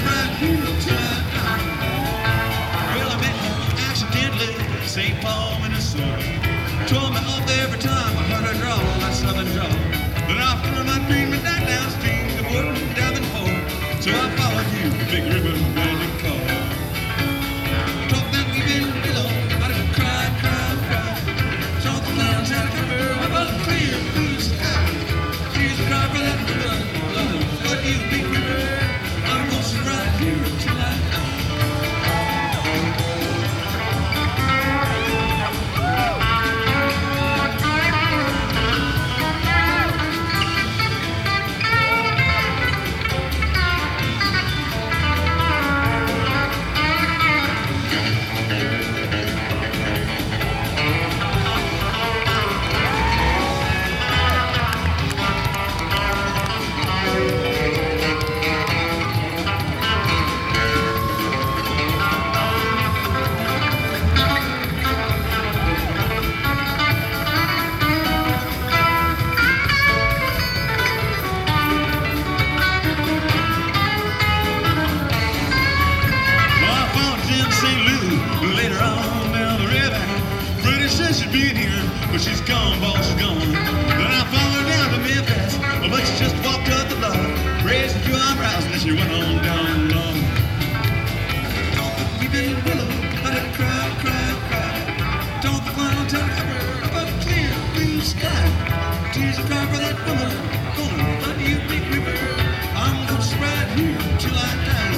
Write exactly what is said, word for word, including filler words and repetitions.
right here till I die. Well, I met her accidentally in Saint Paul, Minnesota. Tore me up every time I heard her draw that southern draw. Then I found my dream and died downstream, the wood diving for. So I followed you, big river, magic call. Talk that we've below, I just cry, cry, cry. Saw the clouds out of cover above the clear blue sky. Tears cry for that river, love, what you big river. I'm gonna sit right here till I die. Later on down the river, Freddie says she's been here, but she's gone, boss, she's gone. Then I followed her down to Memphis, but she just walked up the block, raised a few eyebrows, and then she went on down the lawn. We've been willow, let it cry, cry, cry. Don't the clown tell cover above a clear blue sky. Tears are cry for that woman, gonna let you big river. I'm gonna sit right here till I die.